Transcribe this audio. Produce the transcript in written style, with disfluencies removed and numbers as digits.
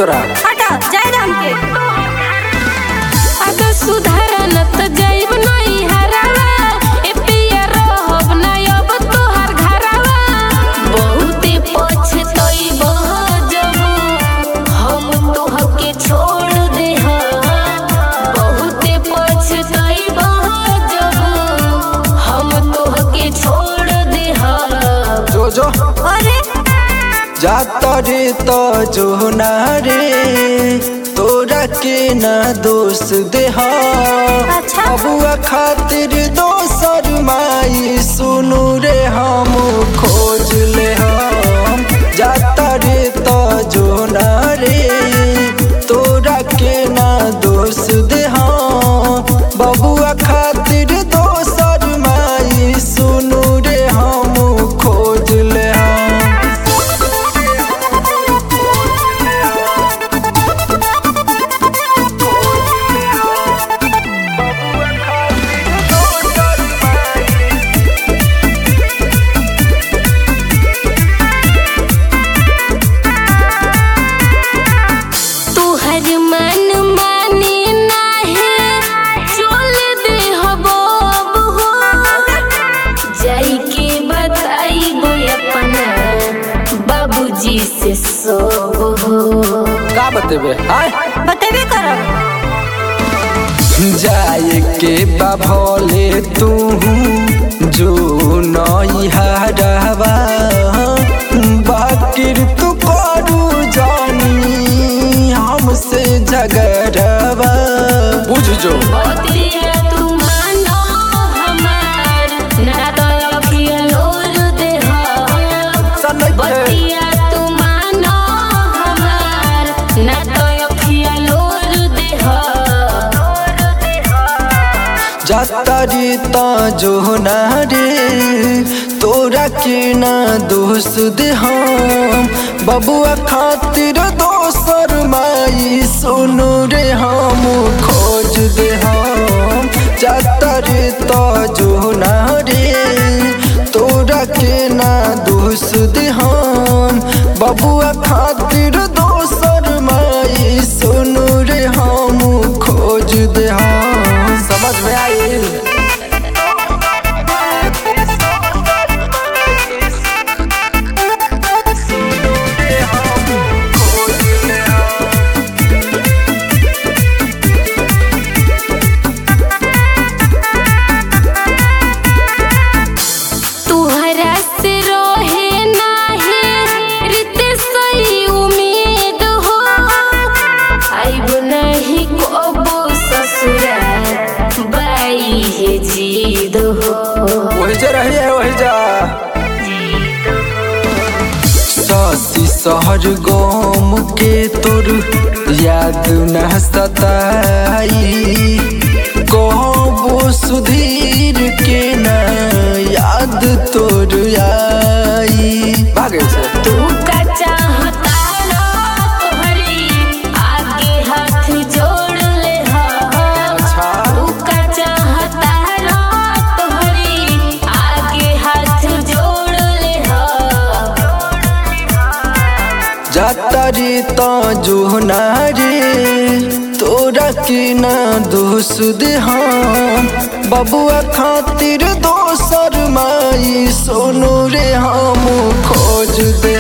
तोरा हटा जाए राम के अगर सुधारन त जाइब नहीं हरावा ए पिया रहब ना अब तोहर घरावा बहुते पछतइब जब हम तोहके छोड़ देह बहुते पछतइब जब हम तोहके छोड़ देह जो अरे जाता रे तो जो ना रे तोरा के ना दोष देहा अच्छा। बबुआ खातिर दोसर माई सुनु रे हम खोज ले हम जाता रे तो जो ना रे तोरा के ना दोष देहा बबुआ खातिर दोसर माई सुनु रे हम खोज ले हम तुहर मन माने नाहे चल दे हबो हो जाई के बताइब अपना बाबूजी से सब हो का बतेबे आय बतेबे करब जाए के बाभले तू जो नई हरावा बाकिर तू करू जानी हमसे झगड़वा बुझ जो बतिया तू मानो हमार ना तो अखिया लोर दे हो बतिया तू मानो हमार ना तो अखिया लोर दे हो जातारी ता जो ना रे तोरा के ना दोष दे हम बबुआ खातिर दोसर माई सुनु रे हम खोज दे हम जातारी ता जो ना रे तोरा के ना दोष दे हम बबुआ खातिर दोसर माई सुनु रे हम खोज दे हम समझ में आई तुहरा से रोहे नाहे रिते सही उम्मीद हो आइब नहीं कबो ससुरा बाई है जीद हो वही जा रही है वही जा सासी शहर गाम के तोर याद न सताई कहबो सुधीर के ना याद तोर आई भागे से तू का चाहता ना तोहरी आगे हाथ जोड़ ले हा अच्छा तू का चाहता ना तोहरी आगे हाथ जोड़ ले हा जातारी ता जो ना रे तोरा के ना दोष दे हम बबुआ खातिर दोसर माई सोनू रे हम खोज दे